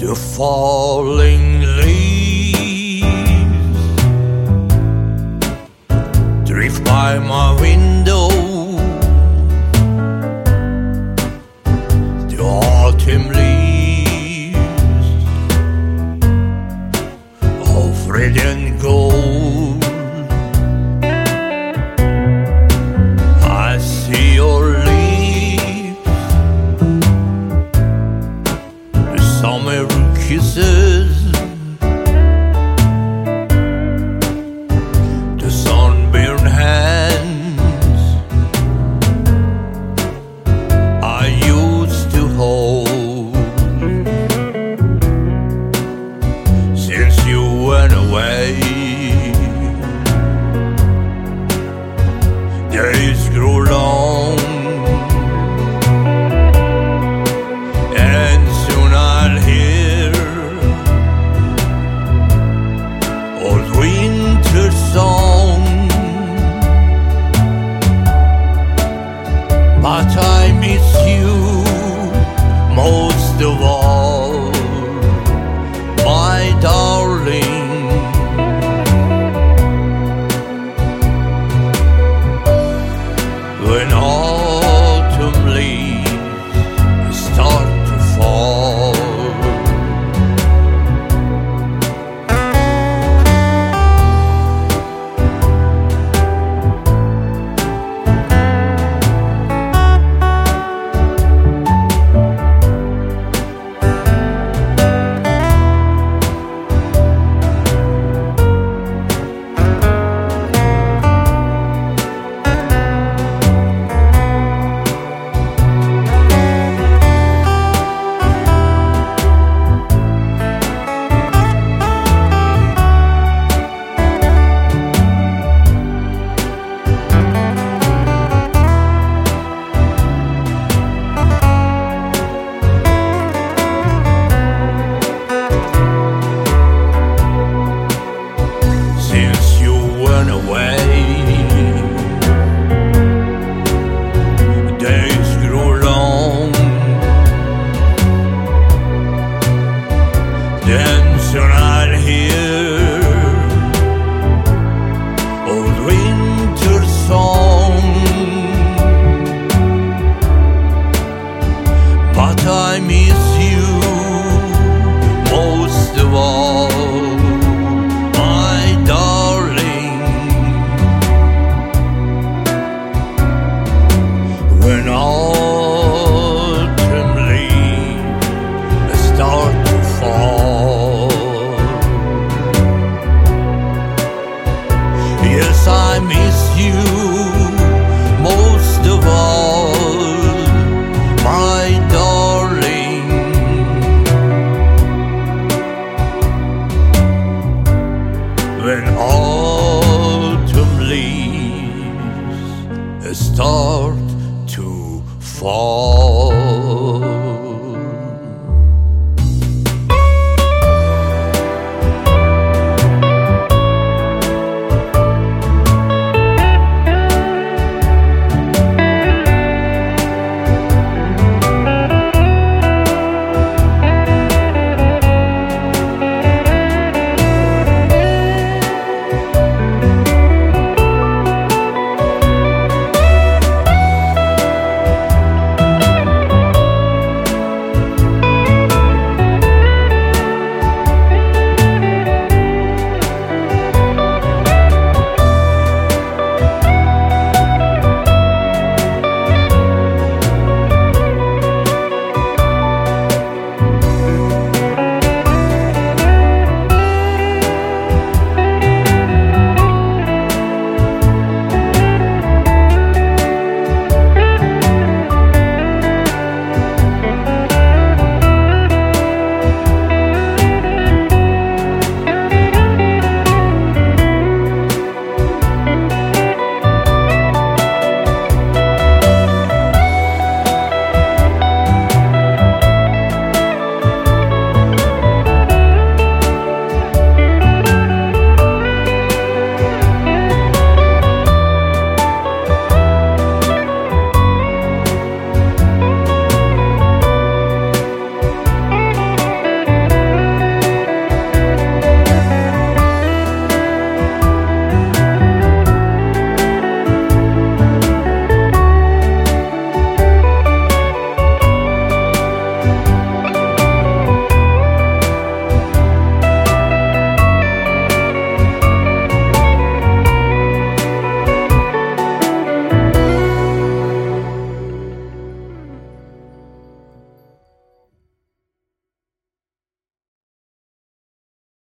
The falling leaves drift by my window. The autumn leaves of red and gold. I see your lips, the summer kisses, the sunburned hands I used to hold. Since you went away, days grew long, and soon I'll hear old winter song. But I miss you most of all, my darling. When autumn leaves start to fall, days grew long, then soon I'll hear old winter song. But I miss you most of all, my darling. When autumn leaves start to fall, yes, I miss you most of all, my darling. When autumn leaves start to fall.